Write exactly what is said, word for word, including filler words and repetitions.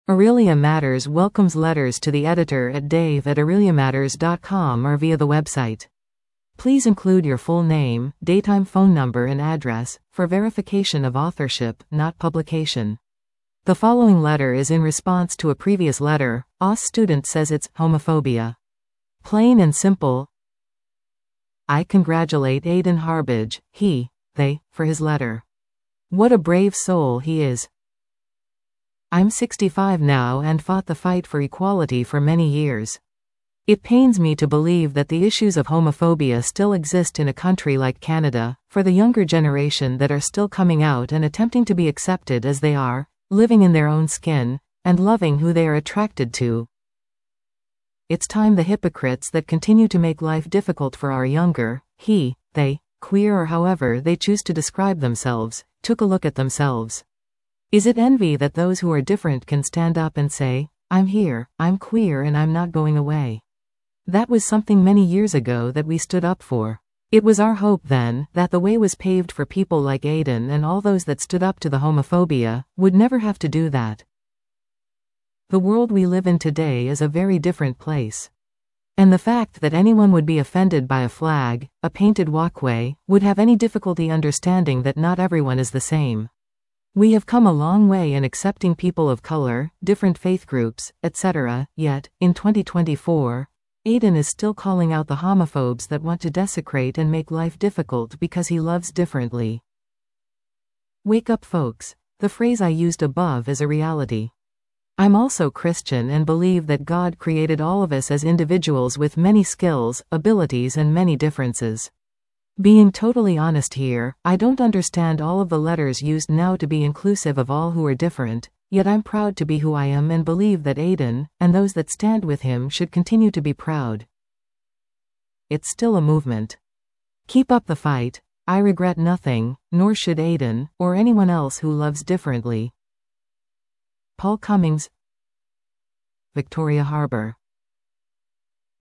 Aurelia Matters welcomes letters to the editor at dave at aurelia matters dot com or via the website. Please include your full name, daytime phone number and address, for verification of authorship, not publication. The following letter is in response to a previous letter. A student says it's homophobia. Plain and simple. I congratulate Aidan Harbage, he, they, for his letter. What a brave soul he is. I'm sixty-five now and fought the fight for equality for many years. It pains me to believe that the issues of homophobia still exist in a country like Canada, for the younger generation that are still coming out and attempting to be accepted as they are, living in their own skin, and loving who they are attracted to. It's time the hypocrites that continue to make life difficult for our younger, he, they, queer or however they choose to describe themselves, took a look at themselves. Is it envy that those who are different can stand up and say, I'm here, I'm queer and I'm not going away? That was something many years ago that we stood up for. It was our hope then, that the way was paved for people like Aidan and all those that stood up to the homophobia, would never have to do that. The world we live in today is a very different place. And the fact that anyone would be offended by a flag, a painted walkway, would have any difficulty understanding that not everyone is the same. We have come a long way in accepting people of color, different faith groups, et cetera, yet, in twenty twenty-four, Aidan is still calling out the homophobes that want to desecrate and make life difficult because he loves differently. Wake up, folks. The phrase I used above is a reality. I'm also Christian and believe that God created all of us as individuals with many skills, abilities and many differences. Being totally honest here, I don't understand all of the letters used now to be inclusive of all who are different, yet I'm proud to be who I am and believe that Aidan, and those that stand with him should continue to be proud. It's still a movement. Keep up the fight. I regret nothing, nor should Aidan, or anyone else who loves differently. Paul Cummings, Victoria Harbour.